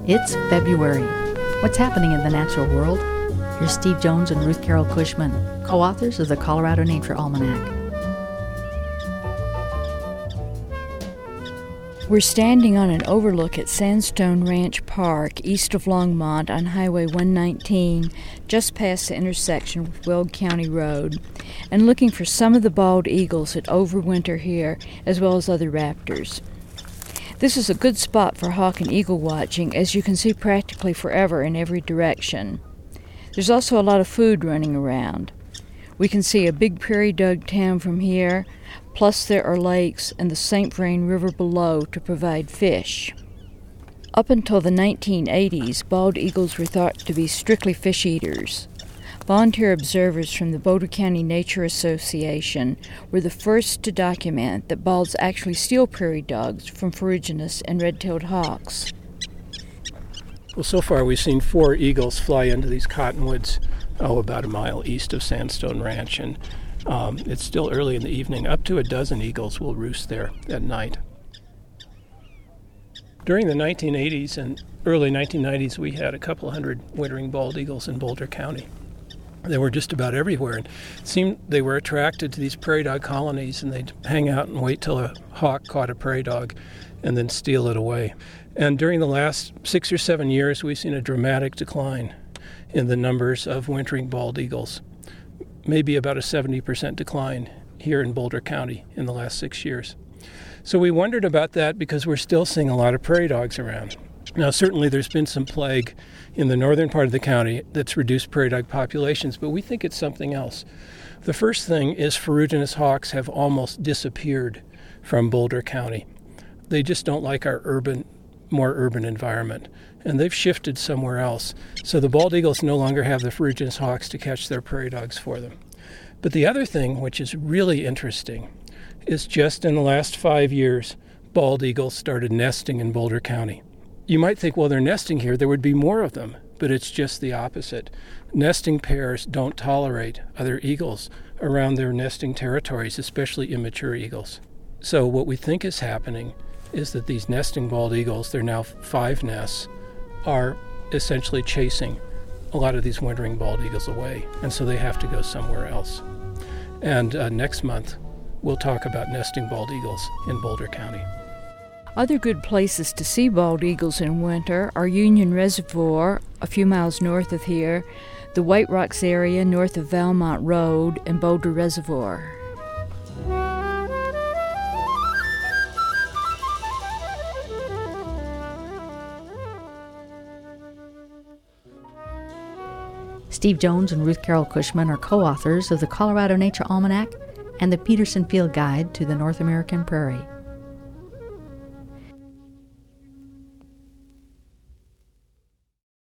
It's February. What's happening in the natural world? Here's Steve Jones and Ruth Carol Cushman, co-authors of the Colorado Nature Almanac. We're standing on an overlook at Sandstone Ranch Park, east of Longmont on Highway 119, just past the intersection with Weld County Road, and looking for some of the bald eagles that overwinter here, as well as other raptors. This is a good spot for hawk and eagle watching, as you can see practically forever in every direction. There's also a lot of food running around. We can see a big prairie dog town from here, plus there are lakes and the St. Vrain River below to provide fish. Up until the 1980s, bald eagles were thought to be strictly fish eaters. Volunteer observers from the Boulder County Nature Association were the first to document that balds actually steal prairie dogs from ferruginous and red-tailed hawks. Well, so far we've seen 4 eagles fly into these cottonwoods, about a mile east of Sandstone Ranch, and it's still early in the evening. Up to a dozen eagles will roost there at night. During the 1980s and early 1990s, we had a couple hundred wintering bald eagles in Boulder County. They were just about everywhere, and it seemed they were attracted to these prairie dog colonies, and they'd hang out and wait till a hawk caught a prairie dog and then steal it away. And during the last 6 or 7 years, we've seen a dramatic decline in the numbers of wintering bald eagles, maybe about a 70% decline here in Boulder County in the last 6 years. So we wondered about that because we're still seeing a lot of prairie dogs around. Now, certainly there's been some plague in the northern part of the county that's reduced prairie dog populations, but we think it's something else. The first thing is ferruginous hawks have almost disappeared from Boulder County. They just don't like our more urban environment, and they've shifted somewhere else. So the bald eagles no longer have the ferruginous hawks to catch their prairie dogs for them. But the other thing, which is really interesting, is just in the last 5 years, bald eagles started nesting in Boulder County. You might think, well, they're nesting here, there would be more of them, but it's just the opposite. Nesting pairs don't tolerate other eagles around their nesting territories, especially immature eagles. So what we think is happening is that these nesting bald eagles, they're now 5 nests, are essentially chasing a lot of these wintering bald eagles away, and so they have to go somewhere else. And next month, we'll talk about nesting bald eagles in Boulder County. Other good places to see bald eagles in winter are Union Reservoir, a few miles north of here, the White Rocks area north of Valmont Road, and Boulder Reservoir. Steve Jones and Ruth Carol Cushman are co-authors of the Colorado Nature Almanac and the Peterson Field Guide to the North American Prairie.